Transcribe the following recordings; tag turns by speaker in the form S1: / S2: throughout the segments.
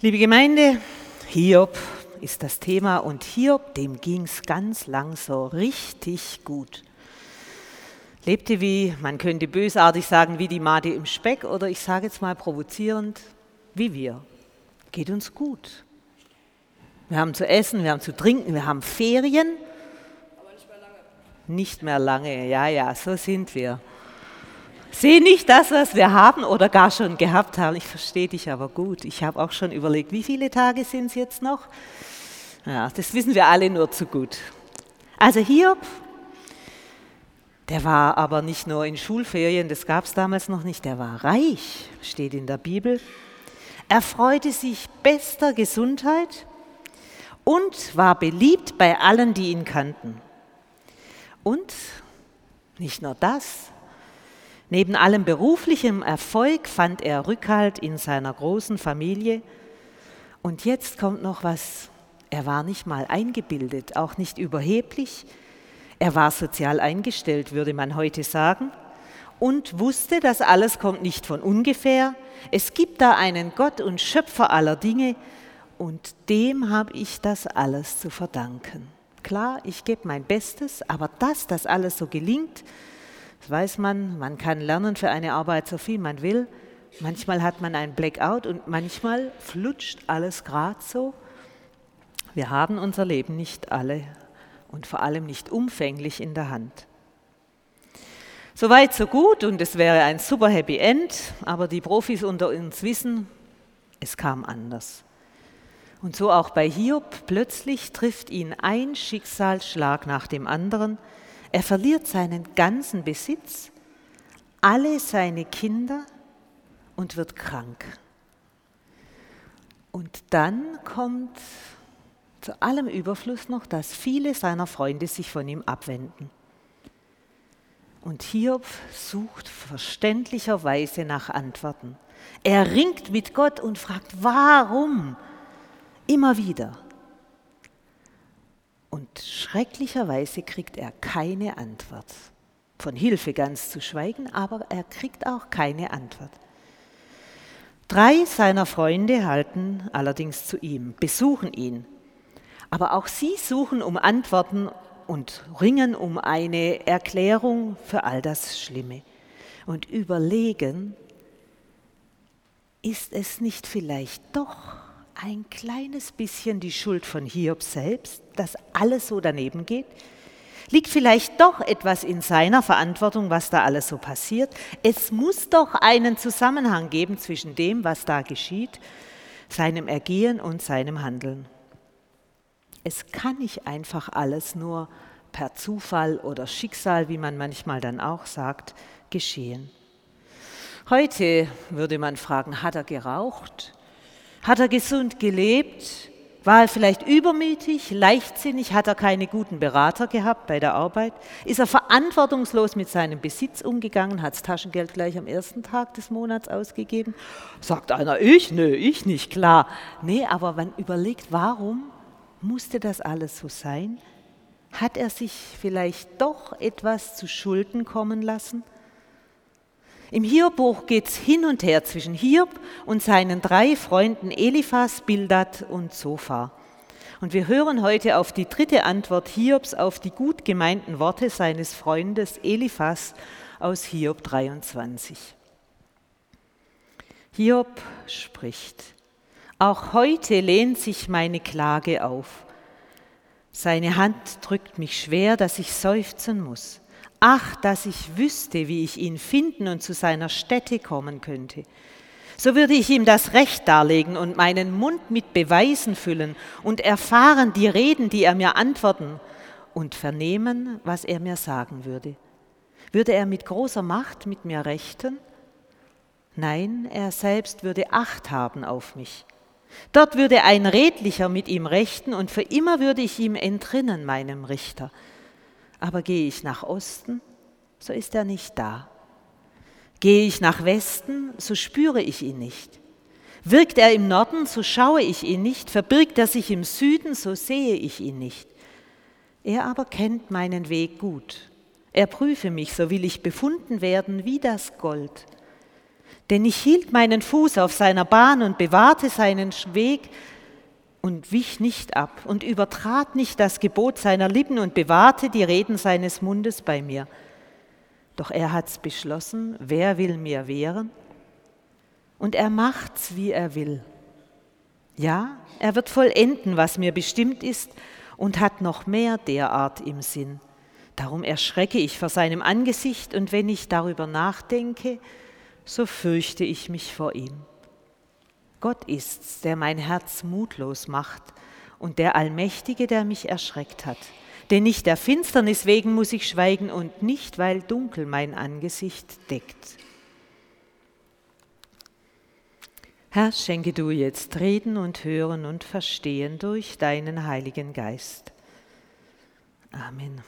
S1: Liebe Gemeinde, Hiob ist das Thema und Hiob, dem ging es ganz lang so richtig gut. Lebte wie, man könnte bösartig sagen, wie die Made im Speck oder ich sage jetzt mal provozierend, wie wir. Geht uns gut. Wir haben zu essen, wir haben zu trinken, wir haben Ferien.
S2: Aber nicht mehr lange.
S1: Nicht mehr lange, ja, so sind wir. Sehe nicht das, was wir haben oder gar schon gehabt haben. Ich verstehe dich aber gut. Ich habe auch schon überlegt, wie viele Tage sind es jetzt noch? Ja, das wissen wir alle nur zu gut. Also Hiob, der war aber nicht nur in Schulferien, das gab es damals noch nicht, der war reich, steht in der Bibel. Er freute sich bester Gesundheit und war beliebt bei allen, die ihn kannten. Und nicht nur das, neben allem beruflichen Erfolg fand er Rückhalt in seiner großen Familie. Und jetzt kommt noch was, er war nicht mal eingebildet, auch nicht überheblich. Er war sozial eingestellt, würde man heute sagen, und wusste, das alles kommt nicht von ungefähr. Es gibt da einen Gott und Schöpfer aller Dinge und dem habe ich das alles zu verdanken. Klar, ich gebe mein Bestes, aber dass das alles so gelingt, das weiß man kann lernen für eine Arbeit so viel man will. Manchmal hat man einen Blackout und manchmal flutscht alles gerade so. Wir haben unser Leben nicht alle und vor allem nicht umfänglich in der Hand. Soweit, so gut und es wäre ein super Happy End, aber die Profis unter uns wissen, es kam anders. Und so auch bei Hiob, plötzlich trifft ihn ein Schicksalsschlag nach dem anderen. Er verliert seinen ganzen Besitz, alle seine Kinder und wird krank. Und dann kommt zu allem Überfluss noch, dass viele seiner Freunde sich von ihm abwenden. Und Hiob sucht verständlicherweise nach Antworten. Er ringt mit Gott und fragt, warum? Immer wieder. Und schrecklicherweise kriegt er keine Antwort. Von Hilfe ganz zu schweigen, aber er kriegt auch keine Antwort. 3 seiner Freunde halten allerdings zu ihm, besuchen ihn. Aber auch sie suchen um Antworten und ringen um eine Erklärung für all das Schlimme. Und überlegen, ist es nicht vielleicht doch ein kleines bisschen die Schuld von Hiob selbst, dass alles so daneben geht? Liegt vielleicht doch etwas in seiner Verantwortung, was da alles so passiert? Es muss doch einen Zusammenhang geben zwischen dem, was da geschieht, seinem Ergehen und seinem Handeln. Es kann nicht einfach alles nur per Zufall oder Schicksal, wie man manchmal dann auch sagt, geschehen. Heute würde man fragen, hat er geraucht? Hat er gesund gelebt? War er vielleicht übermütig, leichtsinnig? Hat er keine guten Berater gehabt bei der Arbeit? Ist er verantwortungslos mit seinem Besitz umgegangen? Hat das Taschengeld gleich am ersten Tag des Monats ausgegeben? Sagt einer, ich? Nö, ich nicht, klar. Nee, aber man überlegt, warum musste das alles so sein? Hat er sich vielleicht doch etwas zu Schulden kommen lassen? Im Hiob-Buch geht es hin und her zwischen Hiob und seinen 3 Freunden Eliphas, Bildad und Zophar. Und wir hören heute auf die 3. Antwort Hiobs auf die gut gemeinten Worte seines Freundes Eliphas aus Hiob 23. Hiob spricht: Auch heute lehnt sich meine Klage auf. Seine Hand drückt mich schwer, dass ich seufzen muss. Ach, dass ich wüsste, wie ich ihn finden und zu seiner Stätte kommen könnte. So würde ich ihm das Recht darlegen und meinen Mund mit Beweisen füllen und erfahren die Reden, die er mir antworten und vernehmen, was er mir sagen würde. Würde er mit großer Macht mit mir rechten? Nein, er selbst würde Acht haben auf mich. Dort würde ein Redlicher mit ihm rechten und für immer würde ich ihm entrinnen, meinem Richter. Aber gehe ich nach Osten, so ist er nicht da. Gehe ich nach Westen, so spüre ich ihn nicht. Wirkt er im Norden, so schaue ich ihn nicht. Verbirgt er sich im Süden, so sehe ich ihn nicht. Er aber kennt meinen Weg gut. Er prüfe mich, so will ich befunden werden wie das Gold. Denn ich hielt meinen Fuß auf seiner Bahn und bewahrte seinen Weg und wich nicht ab und übertrat nicht das Gebot seiner Lippen und bewahrte die Reden seines Mundes bei mir. Doch er hat's beschlossen, wer will mir wehren? Und er macht's, wie er will. Ja, er wird vollenden, was mir bestimmt ist und hat noch mehr derart im Sinn. Darum erschrecke ich vor seinem Angesicht und wenn ich darüber nachdenke, so fürchte ich mich vor ihm. Gott ist's, der mein Herz mutlos macht und der Allmächtige, der mich erschreckt hat. Denn nicht der Finsternis wegen muss ich schweigen und nicht, weil dunkel mein Angesicht deckt. Herr, schenke du jetzt Reden und Hören und Verstehen durch deinen Heiligen Geist. Amen.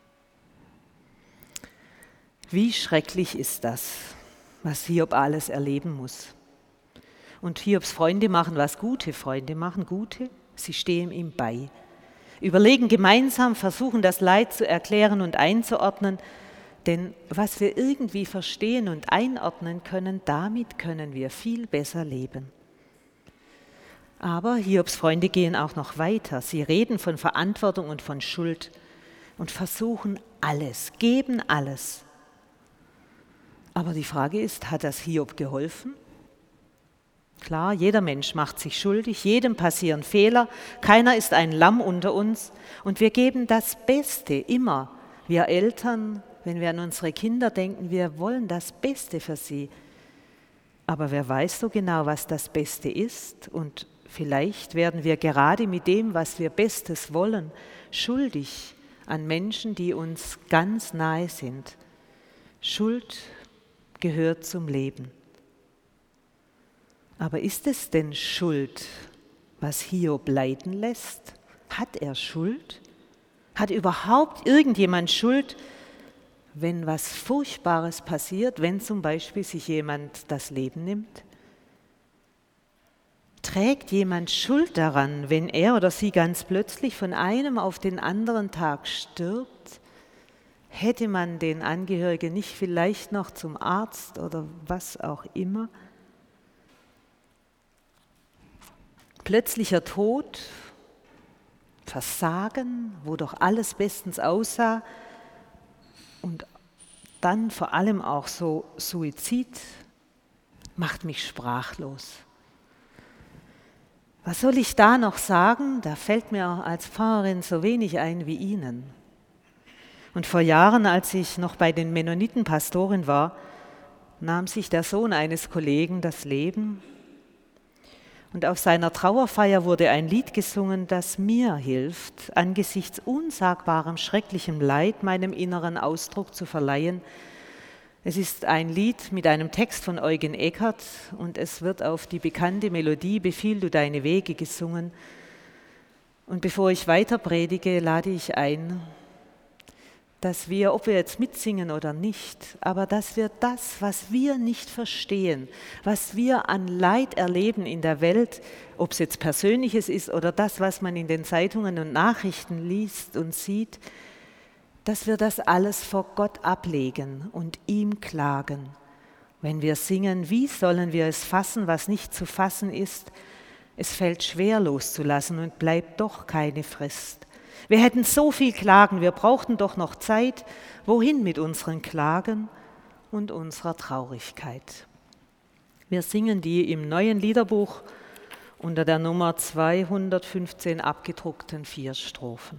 S1: Wie schrecklich ist das, was Hiob alles erleben muss. Und Hiobs Freunde machen, was gute Freunde machen, sie stehen ihm bei. Überlegen gemeinsam, versuchen das Leid zu erklären und einzuordnen, denn was wir irgendwie verstehen und einordnen können, damit können wir viel besser leben. Aber Hiobs Freunde gehen auch noch weiter. Sie reden von Verantwortung und von Schuld und versuchen alles, geben alles. Aber die Frage ist, hat das Hiob geholfen? Klar, jeder Mensch macht sich schuldig, jedem passieren Fehler, keiner ist ein Lamm unter uns und wir geben das Beste immer. Wir Eltern, wenn wir an unsere Kinder denken, wir wollen das Beste für sie. Aber wer weiß so genau, was das Beste ist? Und vielleicht werden wir gerade mit dem, was wir Bestes wollen, schuldig an Menschen, die uns ganz nahe sind. Schuld gehört zum Leben. Aber ist es denn Schuld, was Hiob leiden lässt? Hat er Schuld? Hat überhaupt irgendjemand Schuld, wenn was Furchtbares passiert, wenn zum Beispiel sich jemand das Leben nimmt? Trägt jemand Schuld daran, wenn er oder sie ganz plötzlich von einem auf den anderen Tag stirbt? Hätte man den Angehörigen nicht vielleicht noch zum Arzt oder was auch immer? Plötzlicher Tod, Versagen, wo doch alles bestens aussah und dann vor allem auch so Suizid, macht mich sprachlos. Was soll ich da noch sagen? Da fällt mir als Pfarrerin so wenig ein wie Ihnen. Und vor Jahren, als ich noch bei den Mennoniten Pastorin war, nahm sich der Sohn eines Kollegen das Leben. Und auf seiner Trauerfeier wurde ein Lied gesungen, das mir hilft, angesichts unsagbarem, schrecklichem Leid meinem inneren Ausdruck zu verleihen. Es ist ein Lied mit einem Text von Eugen Eckert und es wird auf die bekannte Melodie Befiehl du deine Wege gesungen. Und bevor ich weiter predige, lade ich ein, dass wir, ob wir jetzt mitsingen oder nicht, aber dass wir das, was wir nicht verstehen, was wir an Leid erleben in der Welt, ob es jetzt Persönliches ist oder das, was man in den Zeitungen und Nachrichten liest und sieht, dass wir das alles vor Gott ablegen und ihm klagen. Wenn wir singen, wie sollen wir es fassen, was nicht zu fassen ist? Es fällt schwer loszulassen und bleibt doch keine Frist. Wir hätten so viel klagen, wir brauchten doch noch Zeit. Wohin mit unseren Klagen und unserer Traurigkeit? Wir singen die im neuen Liederbuch unter der Nummer 215 abgedruckten 4 Strophen.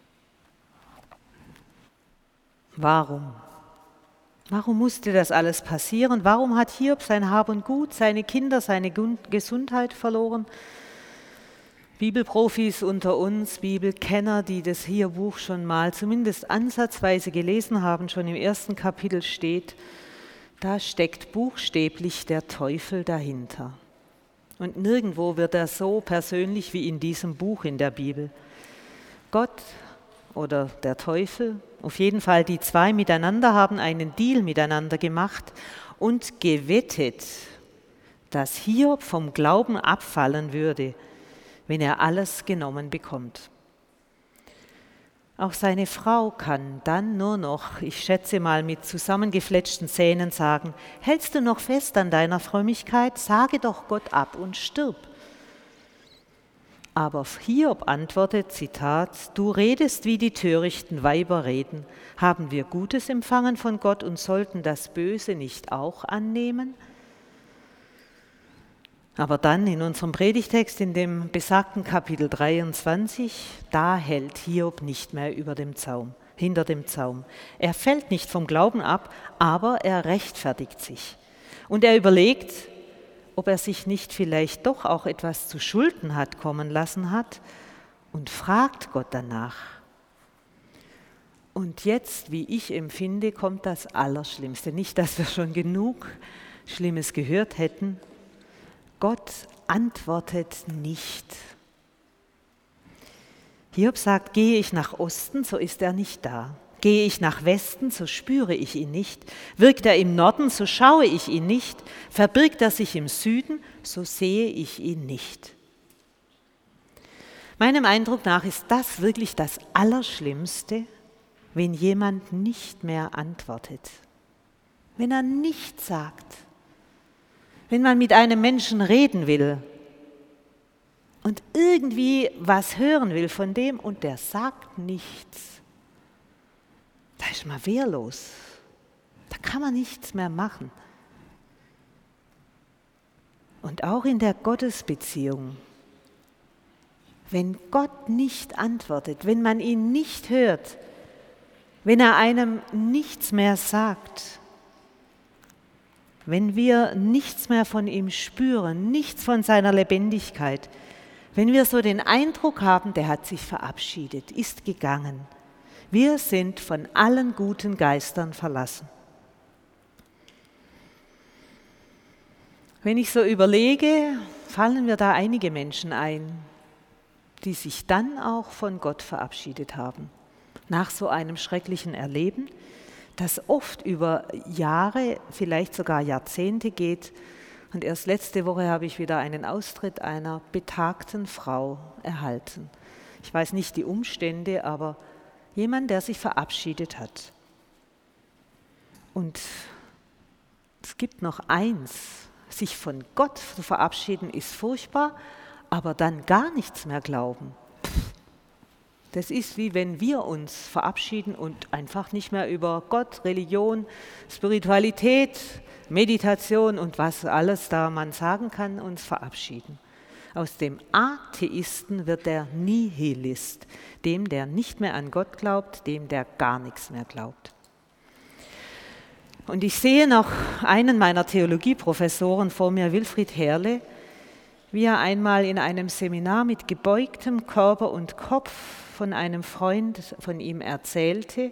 S1: Warum? Warum musste das alles passieren? Warum hat Hiob sein Hab und Gut, seine Kinder, seine Gesundheit verloren? Bibelprofis unter uns, Bibelkenner, die das Hiob-Buch schon mal zumindest ansatzweise gelesen haben, schon im 1. Kapitel steht, da steckt buchstäblich der Teufel dahinter. Und nirgendwo wird er so persönlich wie in diesem Buch in der Bibel. Gott oder der Teufel, auf jeden Fall die zwei miteinander, haben einen Deal miteinander gemacht und gewettet, dass Hiob vom Glauben abfallen würde, wenn er alles genommen bekommt. Auch seine Frau kann dann nur noch, ich schätze mal mit zusammengefletschten Zähnen sagen, hältst du noch fest an deiner Frömmigkeit, sage doch Gott ab und stirb. Aber Hiob antwortet, Zitat, du redest, wie die törichten Weiber reden. Haben wir Gutes empfangen von Gott und sollten das Böse nicht auch annehmen? Aber dann in unserem Predigtext, in dem besagten Kapitel 23, da hält Hiob nicht mehr hinter dem Zaum. Er fällt nicht vom Glauben ab, aber er rechtfertigt sich. Und er überlegt, ob er sich nicht vielleicht doch auch etwas zu Schulden hat kommen lassen hat und fragt Gott danach. Und jetzt, wie ich empfinde, kommt das Allerschlimmste. Nicht, dass wir schon genug Schlimmes gehört hätten. Gott antwortet nicht. Hiob sagt, gehe ich nach Osten, so ist er nicht da. Gehe ich nach Westen, so spüre ich ihn nicht. Wirkt er im Norden, so schaue ich ihn nicht. Verbirgt er sich im Süden, so sehe ich ihn nicht. Meinem Eindruck nach ist das wirklich das Allerschlimmste, wenn jemand nicht mehr antwortet. Wenn er nichts sagt. Wenn man mit einem Menschen reden will und irgendwie was hören will von dem und der sagt nichts, da ist man wehrlos. Da kann man nichts mehr machen. Und auch in der Gottesbeziehung, wenn Gott nicht antwortet, wenn man ihn nicht hört, wenn er einem nichts mehr sagt, wenn wir nichts mehr von ihm spüren, nichts von seiner Lebendigkeit, wenn wir so den Eindruck haben, der hat sich verabschiedet, ist gegangen. Wir sind von allen guten Geistern verlassen. Wenn ich so überlege, fallen mir da einige Menschen ein, die sich dann auch von Gott verabschiedet haben, nach so einem schrecklichen Erleben, das oft über Jahre, vielleicht sogar Jahrzehnte geht. Und erst letzte Woche habe ich wieder einen Austritt einer betagten Frau erhalten. Ich weiß nicht die Umstände, aber jemand, der sich verabschiedet hat. Und es gibt noch eins, sich von Gott zu verabschieden ist furchtbar, aber dann gar nichts mehr glauben. Das ist wie wenn wir uns verabschieden und einfach nicht mehr über Gott, Religion, Spiritualität, Meditation und was alles da man sagen kann, uns verabschieden. Aus dem Atheisten wird der Nihilist, dem, der nicht mehr an Gott glaubt, dem, der gar nichts mehr glaubt. Und ich sehe noch einen meiner Theologieprofessoren vor mir, Wilfried Herle, wie er einmal in einem Seminar mit gebeugtem Körper und Kopf von einem Freund von ihm erzählte,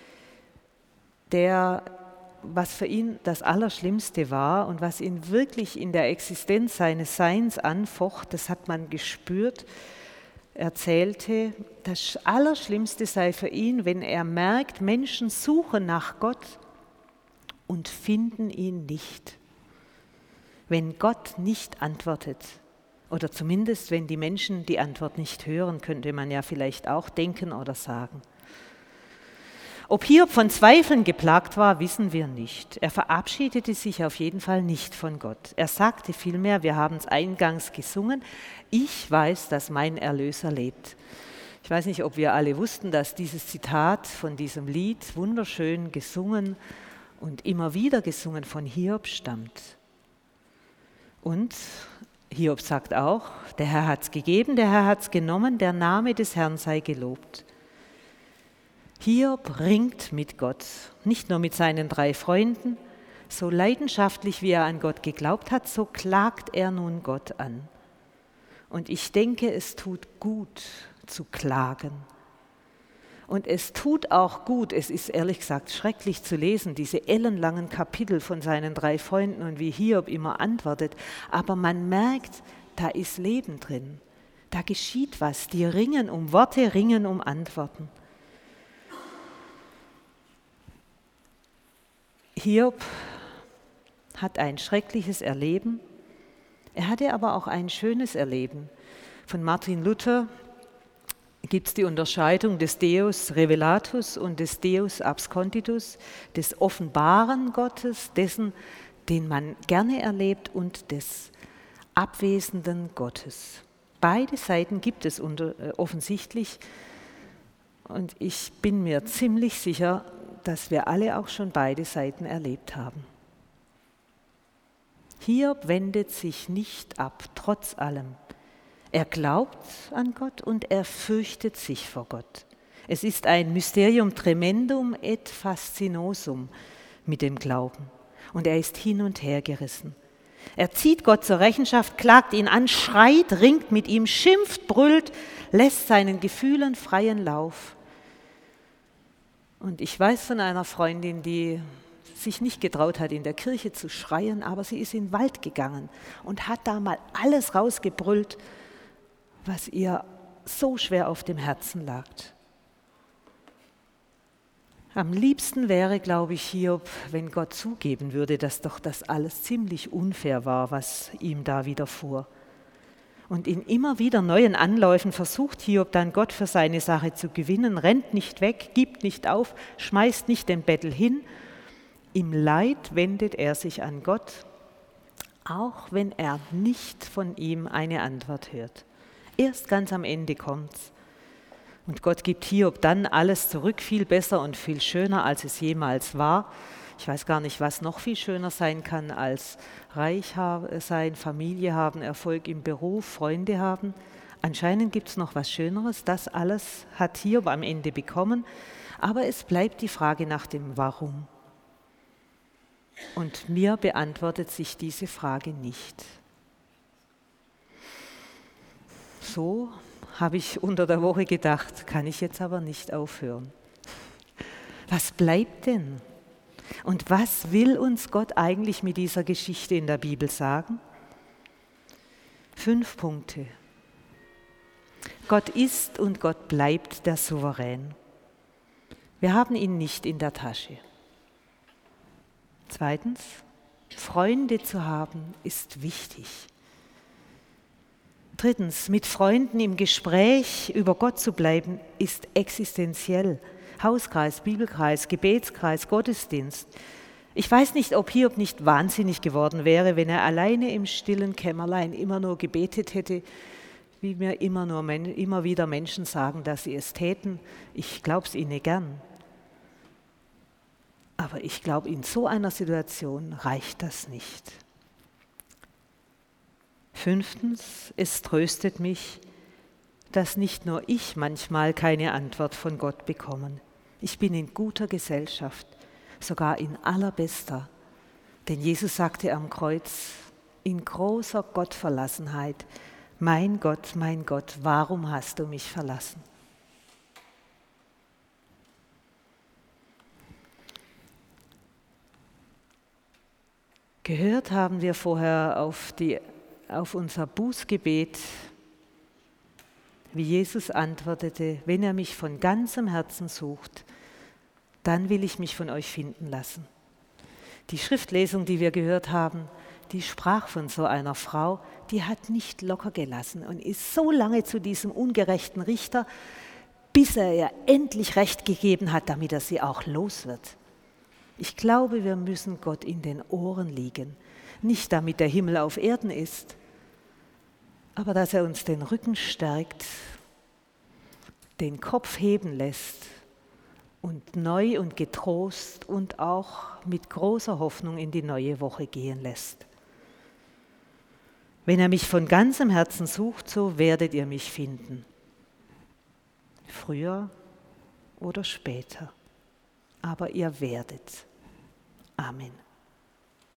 S1: was für ihn das Allerschlimmste war und was ihn wirklich in der Existenz seines Seins anfocht, das hat man gespürt, erzählte, das Allerschlimmste sei für ihn, wenn er merkt, Menschen suchen nach Gott und finden ihn nicht. Wenn Gott nicht antwortet. Oder zumindest, wenn die Menschen die Antwort nicht hören, könnte man ja vielleicht auch denken oder sagen. Ob Hiob von Zweifeln geplagt war, wissen wir nicht. Er verabschiedete sich auf jeden Fall nicht von Gott. Er sagte vielmehr, wir haben es eingangs gesungen, ich weiß, dass mein Erlöser lebt. Ich weiß nicht, ob wir alle wussten, dass dieses Zitat von diesem Lied wunderschön gesungen und immer wieder gesungen von Hiob stammt. Und Hiob sagt auch, der Herr hat es gegeben, der Herr hat es genommen, der Name des Herrn sei gelobt. Hiob ringt mit Gott, nicht nur mit seinen 3 Freunden, so leidenschaftlich wie er an Gott geglaubt hat, so klagt er nun Gott an. Und ich denke, es tut gut zu klagen. Und es tut auch gut, es ist ehrlich gesagt schrecklich zu lesen, diese ellenlangen Kapitel von seinen 3 Freunden und wie Hiob immer antwortet. Aber man merkt, da ist Leben drin. Da geschieht was. Die ringen um Worte, ringen um Antworten. Hiob hat ein schreckliches Erleben. Er hatte aber auch ein schönes Erleben. Von Martin Luther gibt es die Unterscheidung des Deus Revelatus und des Deus Absconditus, des offenbaren Gottes, dessen, den man gerne erlebt, und des abwesenden Gottes. Beide Seiten gibt es offensichtlich, und ich bin mir ziemlich sicher, dass wir alle auch schon beide Seiten erlebt haben. Hiob wendet sich nicht ab, trotz allem. Er glaubt an Gott und er fürchtet sich vor Gott. Es ist ein Mysterium tremendum et fascinosum mit dem Glauben. Und er ist hin und her gerissen. Er zieht Gott zur Rechenschaft, klagt ihn an, schreit, ringt mit ihm, schimpft, brüllt, lässt seinen Gefühlen freien Lauf. Und ich weiß von einer Freundin, die sich nicht getraut hat, in der Kirche zu schreien, aber sie ist in den Wald gegangen und hat da mal alles rausgebrüllt, was ihr so schwer auf dem Herzen lag. Am liebsten wäre, glaube ich, Hiob, wenn Gott zugeben würde, dass doch das alles ziemlich unfair war, was ihm da widerfuhr. Und in immer wieder neuen Anläufen versucht Hiob dann, Gott für seine Sache zu gewinnen, rennt nicht weg, gibt nicht auf, schmeißt nicht den Bettel hin. Im Leid wendet er sich an Gott, auch wenn er nicht von ihm eine Antwort hört. Erst ganz am Ende kommt's. Und Gott gibt Hiob dann alles zurück, viel besser und viel schöner, als es jemals war. Ich weiß gar nicht, was noch viel schöner sein kann, als reich sein, Familie haben, Erfolg im Beruf, Freunde haben. Anscheinend gibt es noch was Schöneres. Das alles hat Hiob am Ende bekommen. Aber es bleibt die Frage nach dem Warum. Und mir beantwortet sich diese Frage nicht. So habe ich unter der Woche gedacht, kann ich jetzt aber nicht aufhören. Was bleibt denn? Und was will uns Gott eigentlich mit dieser Geschichte in der Bibel sagen? 5 Punkte. Gott ist und Gott bleibt der Souverän. Wir haben ihn nicht in der Tasche. 2. Freunde zu haben ist wichtig. 3. Mit Freunden im Gespräch über Gott zu bleiben, ist existenziell. Hauskreis, Bibelkreis, Gebetskreis, Gottesdienst. Ich weiß nicht, ob Hiob nicht wahnsinnig geworden wäre, wenn er alleine im stillen Kämmerlein immer nur gebetet hätte, wie mir immer wieder Menschen sagen, dass sie es täten. Ich glaube es ihnen gern. Aber ich glaube, in so einer Situation reicht das nicht. 5. Es tröstet mich, dass nicht nur ich manchmal keine Antwort von Gott bekomme. Ich bin in guter Gesellschaft, sogar in allerbester. Denn Jesus sagte am Kreuz in großer Gottverlassenheit, mein Gott, warum hast du mich verlassen? Gehört haben wir vorher auf unser Bußgebet, wie Jesus antwortete, wenn ihr mich von ganzem Herzen sucht, dann will ich mich von euch finden lassen. Die Schriftlesung, die wir gehört haben, die sprach von so einer Frau, die hat nicht locker gelassen und ist so lange zu diesem ungerechten Richter, bis er ihr endlich Recht gegeben hat, damit er sie auch los wird. Ich glaube, wir müssen Gott in den Ohren liegen, nicht damit der Himmel auf Erden ist, aber dass er uns den Rücken stärkt, den Kopf heben lässt und neu und getrost und auch mit großer Hoffnung in die neue Woche gehen lässt. Wenn ihr mich von ganzem Herzen sucht, so werdet ihr mich finden. Früher oder später. Aber ihr werdet. Amen.